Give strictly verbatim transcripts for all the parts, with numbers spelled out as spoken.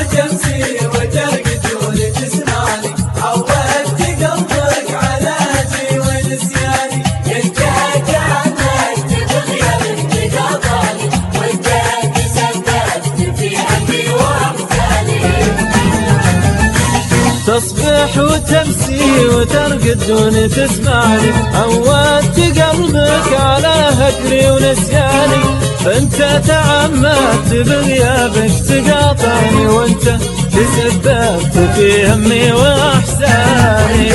وتمسي وترقد وتسمعني، عودت قلبك على هجري ونسياني، انت تعمدت بغيابك تقاطعني، وانت تسببت في همي واحزاني. تصبح وتمسي وترقد دون تسمعني، عودت قلبك على هجري ونسياني، انت تعمدت بغيابك تقاطعني، وانت تسببت في همي واحزاني.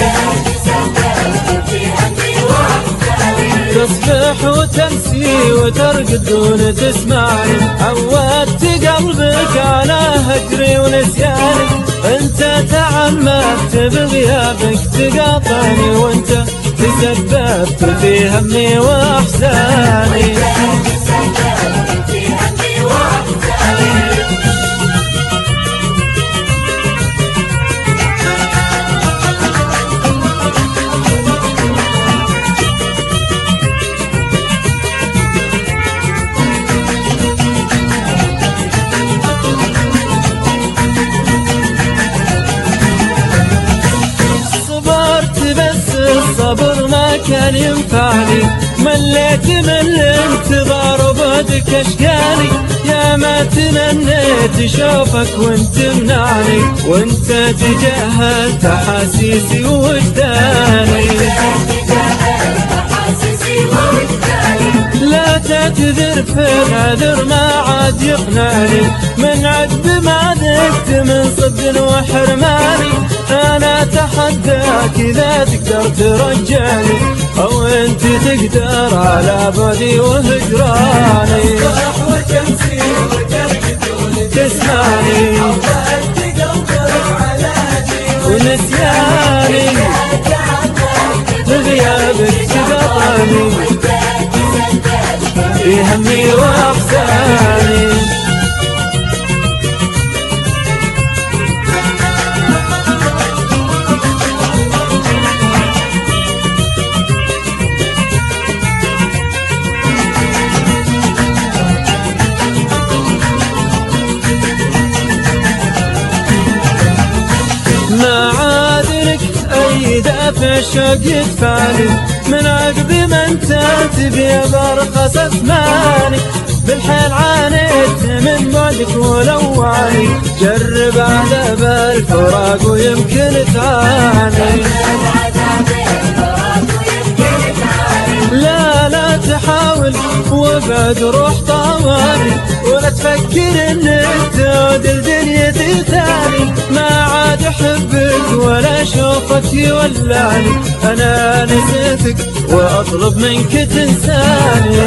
تصبح وتمسي وترقد دون تسمعني، عودت قلبك على هجري ونسياني، انت تعمدت بغيابك تقاطعني، وانت تسببت في همي واحزاني. الصبر ما كان ينفعني، مليت من الانتظار وبعدك اشقاني، يا ما تمنيت اشوفك وانت منعني، وانت تجاهلت احاسيسي ووجداني. لا تعتذر في العذر ما عاد يقنعني، من عقب ما ذقت من صد وحرماني، انا اتحداك اذا تقدر ترجعني، او انت تقدر على بعدي وهجراني. وتمسي وترقد تسمعني ونسياني، بغيابك تقاطعني في همي واحزاني. ما عاد لك أي دافع شوق يدفعني، من عقب ما انت تبي برخص أثماني، بالحيل عانيت من بعدك ولواني، جرب عذاب الفراق ويمكن تعاني. لا لا تحاول وابعد روح طوالي، ولا تفكر انك تعود لدنيتي ثاني، ما عاد احبك ولا اشوفك يولعني، انا نسيتك واطلب منك تنساني،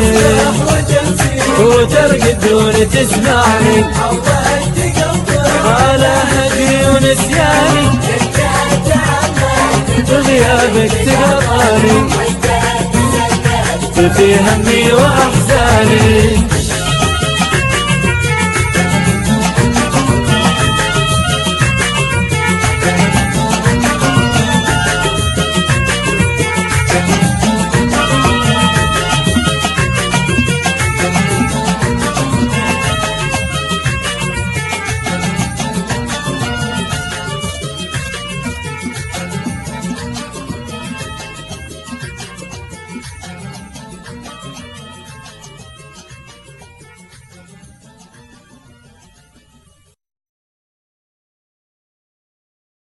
وترقد دون تسمعني، على هجري ونسياني، بغيابك تقاطعني في همي واحزاني.